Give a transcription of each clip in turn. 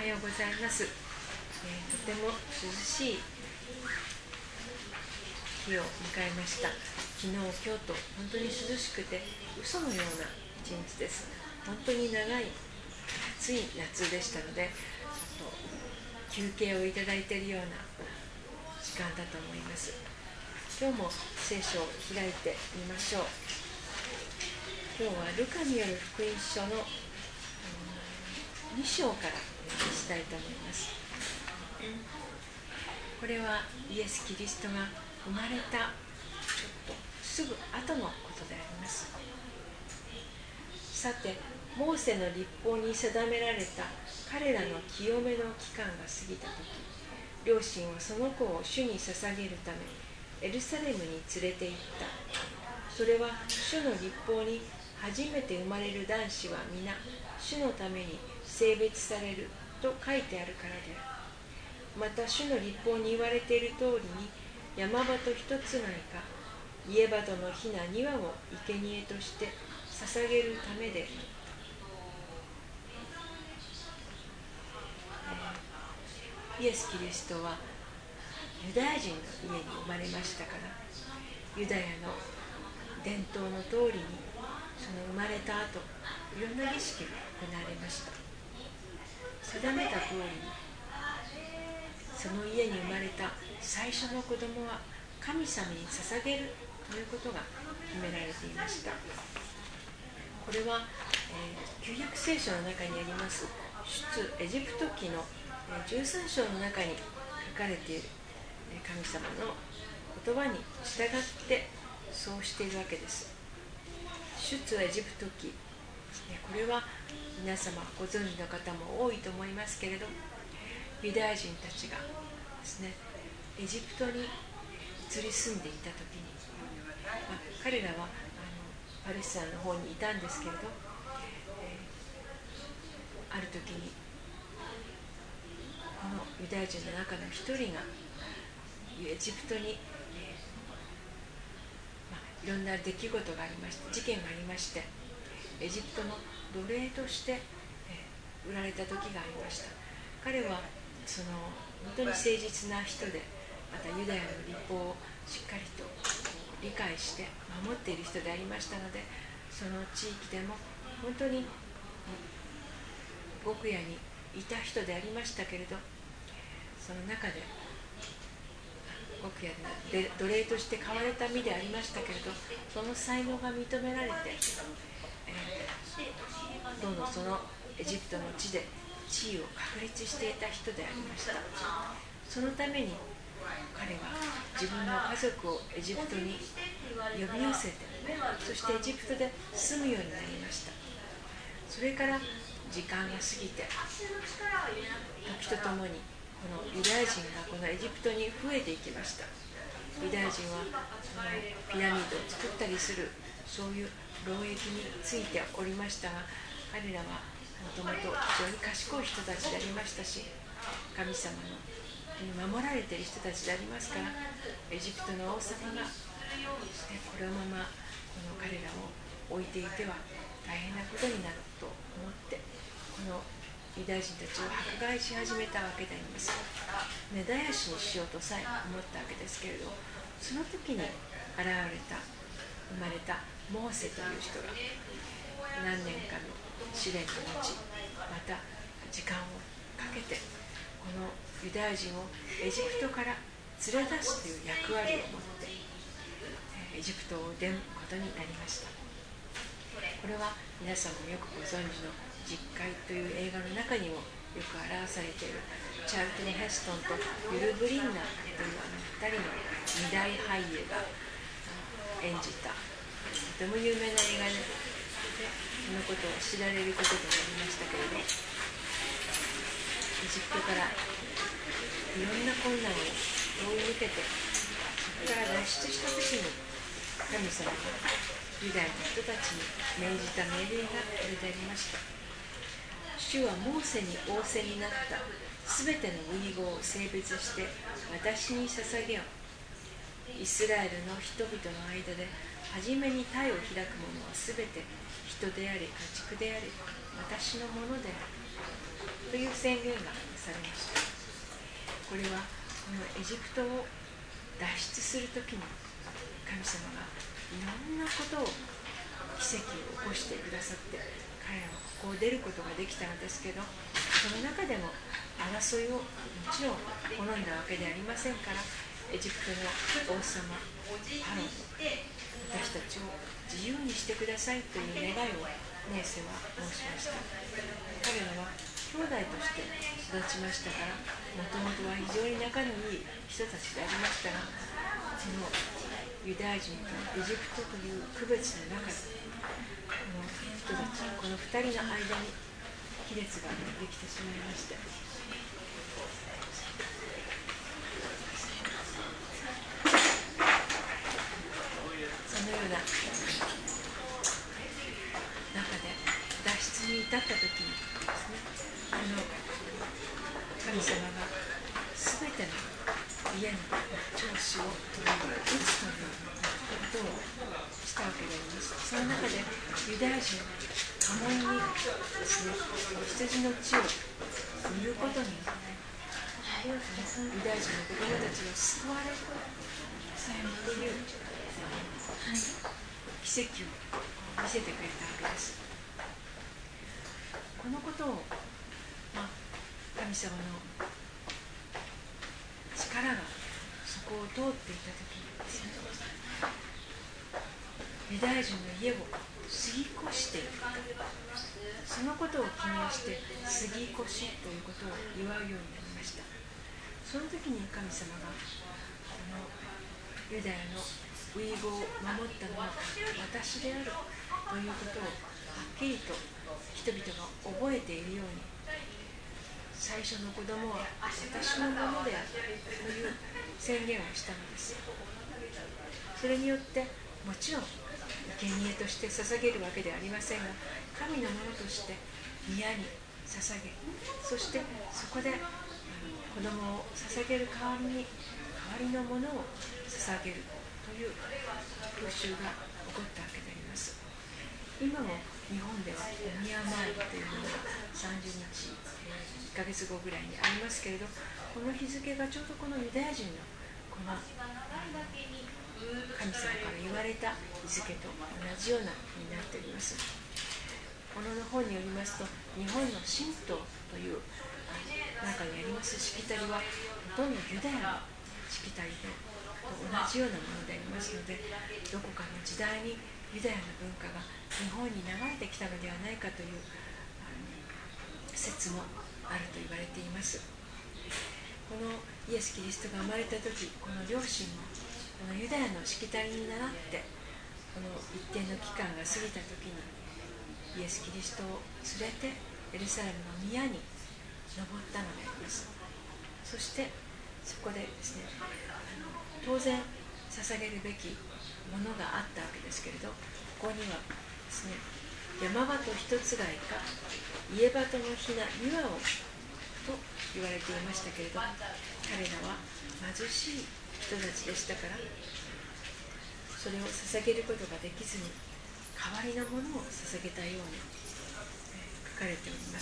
ようございます。とても涼しい日を迎えました。昨日、今日と本当に涼しくて嘘のような一日です。本当に長い暑い夏でしたので、休憩をいただいているような時間だと思います。今日も聖書を開いてみましょう。今日はルカによる福音書の2章からお読みしたいと思います。これはイエス・キリストが生まれたちょっとすぐ後のことであります。さて、モーセの律法に定められた彼らの清めの期間が過ぎたとき、両親はその子を主に捧げるためエルサレムに連れて行った。それは主の律法に初めて生まれる男子は皆主のために性別されると書いてあるからである。また主の律法に言われている通りに山鳩一つないか家鳩のひな2羽を生贄として捧げるためでイエス・キリストはユダヤ人の家に生まれましたから、ユダヤの伝統の通りにその生まれた後、いろんな儀式が行われました。定めた通りにその家に生まれた最初の子供は神様に捧げるということが決められていました。これは、旧約聖書の中にあります出エジプト記の13章の中に書かれている神様の言葉に従ってそうしているわけです。出エジプト記、これは皆様ご存知の方も多いと思いますけれど、ユダヤ人たちがですね、エジプトに移り住んでいたときに、彼らはパレスチナの方にいたんですけれど、ある時にこのユダヤ人の中の一人がエジプトに、いろんな出来事がありまして、事件がありまして、エジプトの奴隷として、売られた時がありました。彼はその本当に誠実な人で、またユダヤの律法をしっかりと理解して守っている人でありましたので、その地域でも本当に極夜にいた人でありましたけれど、その中で極夜で奴隷として買われた身でありましたけれど、その才能が認められて、どんどんそのエジプトの地で地位を確立していた人でありました。そのために彼は自分の家族をエジプトに呼び寄せて、そしてエジプトで住むようになりました。それから時間が過ぎて、時とともにこのユダヤ人がこのエジプトに増えていきました。ユダヤ人はそのピラミッドを作ったりする、そういう労役についておりましたが、彼らはもともと非常に賢い人たちでありましたし、神様に守られている人たちでありますから、エジプトの王様がこのままこの彼らを置いていては大変なことになると思って、このユダヤ人たちを迫害し始めたわけであります。根絶やしにしようとさえ思ったわけですけれど、その時に生まれたモーセという人が何年かの試練の後、また時間をかけてこのユダヤ人をエジプトから連れ出すという役割を持ってエジプトを出ることになりました。これは皆さんもよくご存知の実会という映画の中にもよく表されているチャールトン・ヘストンとユル・ブリンナーという2人の二大俳優が演じたとても有名な映画で、そのことを知られることとなりましたけれど、エジプトからいろんな困難を通り抜けて、そこから脱出した時に神様がユダヤの人たちに命じた命令がこれでありました。主はモーセに仰せになったすべての遺言を性別して私に捧げよう。イスラエルの人々の間で初めに体を開く者はすべて人であり家畜であり私のものである。 という宣言がされました。これはこのエジプトを脱出するときに神様がいろんなことを奇跡を起こしてくださって彼らはここを出ることができたのですけど、その中でも争いをもちろん好んだわけではありませんから、エジプトの王様パロン、私たちを自由にしてくださいという願いをネーセは申しました。彼らは兄弟として育ちましたから、もともとは非常に仲のいい人たちでありましたが、そのユダヤ人とエジプトという区別の中で、この人たち、この2人の間に亀裂ができてしまいました。そのような中で脱出に至った時にですね、神様が全ての家の長子を打つということをしたわけであります。その中でユダヤ人は家紋にですね、羊の血を塗ることによって、ユダヤ人の子供たちが救われるという奇跡を見せてくれたわけです。このことを、神様の力がそこを通っていたときにですね、ユダヤ人の家を杉越していく、そのことを記念して杉越ということを祝うようになりました。その時に神様がユダヤの遺言を守ったのは私であるということをはっきりと人々が覚えているように、最初の子供は私のものであるという宣言をしたのです。それによってもちろん生贄として捧げるわけではありませんが、神のものとして宮に捧げ、そしてそこで子供を捧げる代わりのものを捧げるという風習が起こったわけであります。今も日本ではお宮参りというものが30日、1ヶ月後ぐらいにありますけれど、この日付がちょうどこのユダヤ人のこの神様から言われた日付と同じような日になっております。この本によりますと、日本の神道という中にありますしきたりはほとんどユダヤのしきたりと同じようなものでありますので、どこかの時代にユダヤの文化が日本に流れてきたのではないかという説もあると言われています。このイエス・キリストが生まれた時、この両親もこのユダヤのしきたりに倣ってこの一定の期間が過ぎた時にイエス・キリストを連れてエルサレムの宮に登ったのであります。そしてそこでですね、当然捧げるべきものがあったわけですけれど、ここにはですね、山鳩一つがいか家鳩のひな2羽をと言われていましたけれど、彼らは貧しい人たちでしたから、それを捧げることができずに代わりのものを捧げたように書かれております。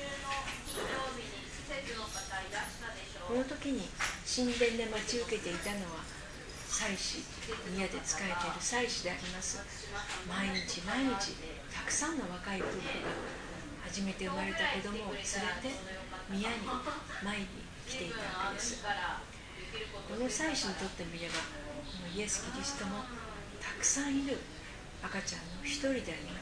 この時に神殿で待ち受けていたのは祭司、宮で仕えている祭司であります。毎日毎日たくさんの若い夫婦が初めて生まれた子供を連れて宮に参り来ていたわけです。この祭司にとってみれば、このイエス・キリストもたくさんいる赤ちゃんの一人であります。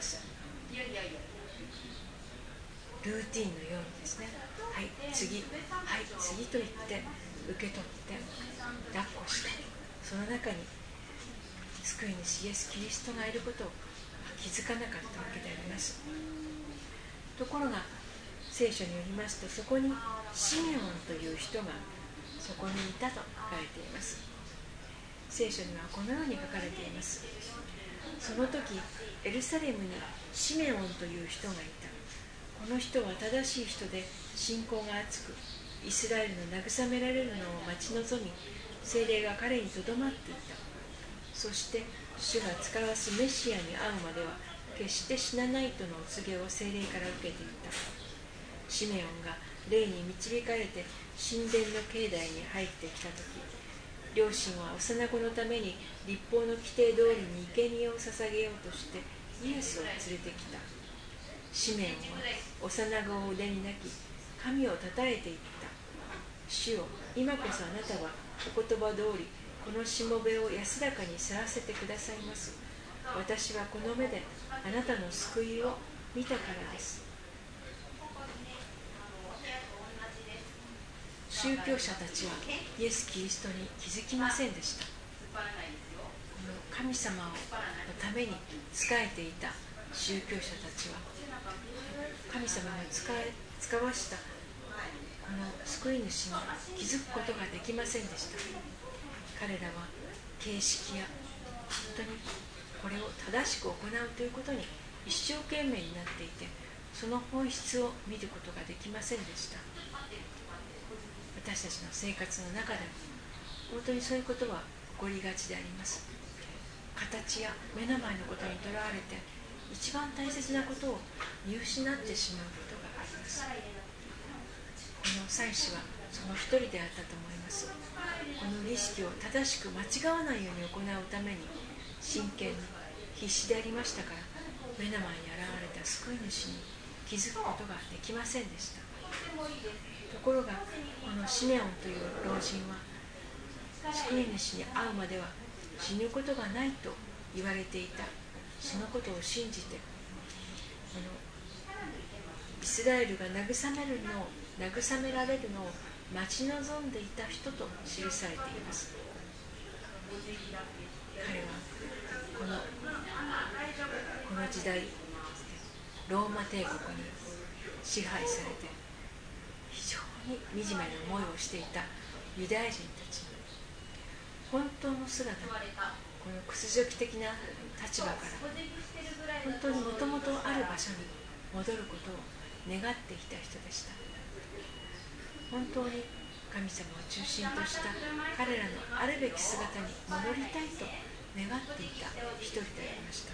ルーティンのようにですね、はい次、はい次と言って受け取って抱っこして、その中に救い主イエス・キリストがいることを気づかなかったわけであります。ところが聖書によりますと、そこにシメオンという人がそこにいたと書かれています。聖書にはこのように書かれています。その時エルサレムにシメオンという人がいた。この人は正しい人で信仰が厚く、イスラエルの慰められるのを待ち望み、聖霊が彼にとどまっていた。そして主が使わすメシアに会うまでは決して死なないとのお告げを聖霊から受けていた。 シメオンが霊に導かれて神殿の境内に入ってきたとき、両親は幼子のために律法の規定通りに生贄を捧げようとしてイエスを連れてきた。シメオンは幼子を腕に抱き、神をたたえていった。主よ、今こそあなたはお言葉通りこのしもべを安らかに去らせてくださいます。私はこの目であなたの救いを見たからです。宗教者たちはイエス・キリストに気づきませんでした。この神様のために仕えていた宗教者たちは、神様が使わしたこの救い主に気づくことができませんでした。彼らは形式や本当にこれを正しく行うということに一生懸命になっていて、その本質を見ることができませんでした。私たちの生活の中でも本当にそういうことは起こりがちであります。形や目の前のことにとらわれて一番大切なことを見失ってしまうことがあります。この祭司はその一人であったと思います。この儀式を正しく間違わないように行うために真剣に必死でありましたから、目の前に現れた救い主に気づくことができませんでした。ところがこのシメオンという老人は、救い主に会うまでは死ぬことがないと言われていたそのことを信じて、このイスラエルが慰められるのを待ち望んでいた人と記されています。彼はこの時代、ローマ帝国に支配されて非常に惨めな思いをしていたユダヤ人たちの本当の姿、この屈辱的な立場から本当にもともとある場所に戻ることを願ってきた人でした。本当に神様を中心とした彼らのあるべき姿に戻りたいと願っていた一人でありました。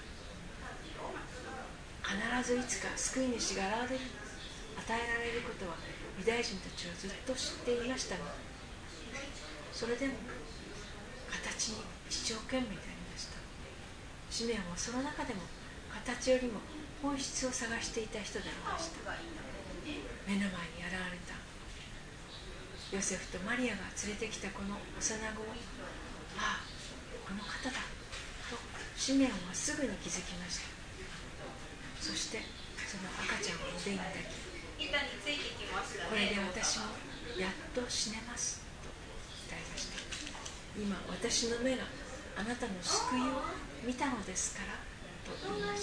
必ずいつか救い主が与えられることはユダヤ人たちはずっと知っていましたが、それでも形に一生懸命でありました。シメオンはその中でも形よりも本質を探していた人でありました。目の前に現れたヨセフとマリアが連れてきたこの幼子を、ああ、この方だとシメオンはすぐに気づきました。そしてその赤ちゃんを腕に抱き、これで私もやっと死ねますと答えました。今私の目があなたの救いを見たのですからと言いました。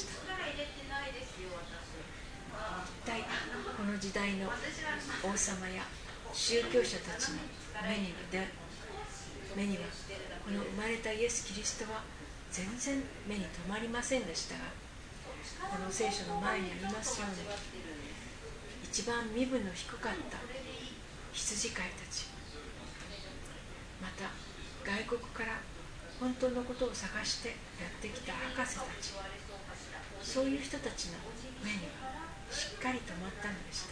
一体この時代の王様や宗教者たちの目にはこの生まれたイエス・キリストは全然目に留まりませんでしたが、この聖書の前にありますように、一番身分の低かった羊飼いたち、また外国から本当のことを探してやってきた博士たち、そういう人たちの目にはしっかり留まったのでした。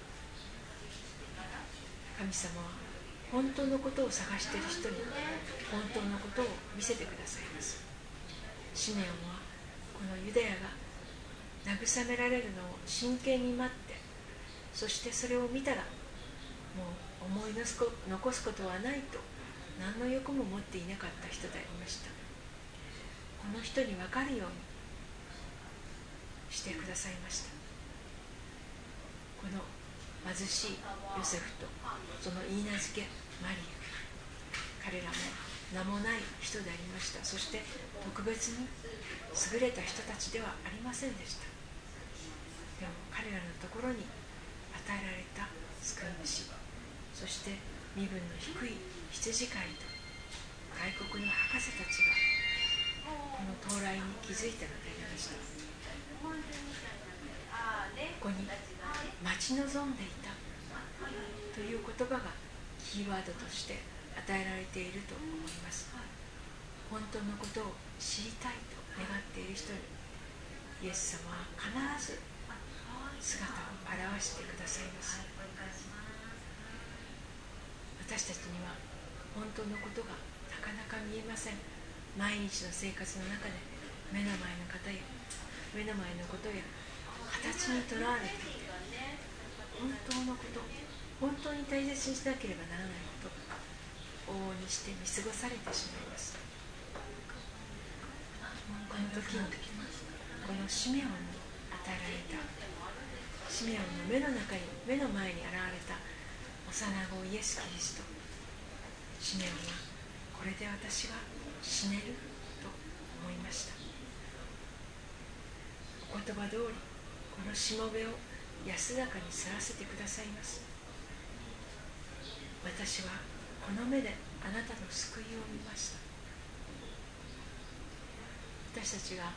神様は本当のことを探している人に本当のことを見せてくださいます。シメオンはこのユダヤが慰められるのを真剣に待って、そしてそれを見たらもう思い残すことはないと何の欲も持っていなかった人でありました。この人に分かるようにしてくださいました。この貧しいヨセフとその言い名付けマリア、彼らも名もない人でありました。そして特別に優れた人たちではありませんでした。でも彼らのところに与えられた救い主、そして身分の低い羊飼いと外国の博士たちがこの到来に気づいたのでありました。ここに待ち望んでいたという言葉がキーワードとして与えられていると思います。本当のことを知りたいと願っている人にイエス様は必ず姿を表してくださいます。私たちには本当のことがなかなか見えません。毎日の生活の中で目の前の方や目の前のことや形にとらわれていて、本当のこと、本当に大切にしなければならないこと往々にして見過ごされてしまいます。この時にこのシメオンに与えられた、シメオンの目の前に現れた幼子イエス・キリスト、シメオンはこれで私は死ねると思いました。お言葉通りこのしもべを安らかに去らせてくださいます。私はこの目であなたの救いを見ました。私たちが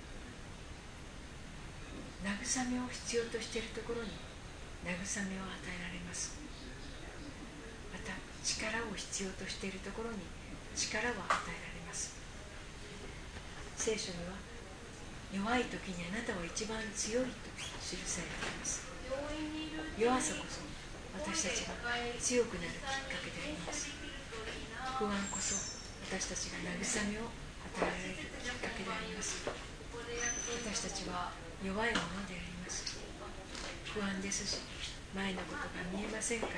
慰めを必要としているところに慰めを与えられます。また力を必要としているところに力を与えられます。聖書には弱い時にあなたは一番強いと記されています。弱さこそ私たちが強くなるきっかけであります。不安こそ私たちが慰めを与えられるきっかけであります。私たちは弱いものであります。不安ですし、前のことが見えませんから、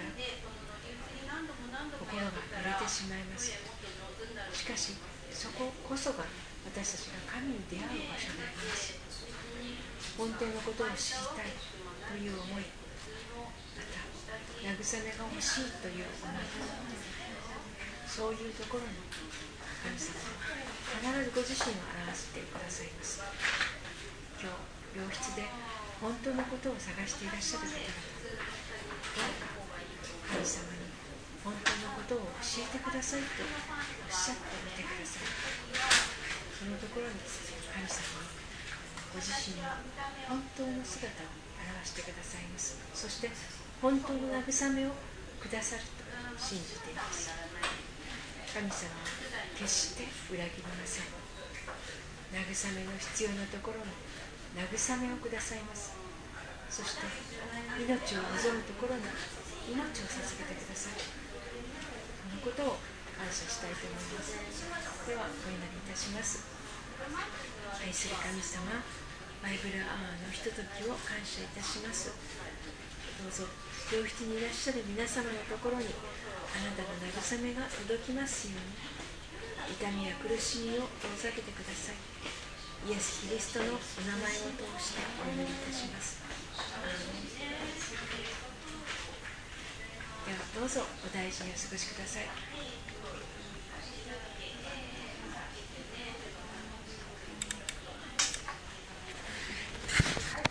心が揺れてしまいます。しかし、そここそが私たちが神に出会う場所であります。本当のことを知りたいという思い、また慰めが欲しいという思い、そういうところに神様は必ずご自身を表してくださいます。今日病室で本当のことを探していらっしゃる方々、どうか神様に本当のことを教えてくださいとおっしゃってみてください。そのところに神様はご自身の本当の姿を表してくださいます。そして本当の慰めをくださると信じています。神様は決して裏切りません。慰めの必要なところに慰めをくださいます。そして命を望むところに命を授けてください。そのことを感謝したいと思います。ではお祈りいたします。愛する神様、バイブルアワーのひとときを感謝いたします。どうぞ病室にいらっしゃる皆様のところにあなたの慰めが届きますように、痛みや苦しみを遠ざけてください。イエス・キリストのお名前を通してお祈りいたします。アーメン。ではどうぞお大事にお過ごしください。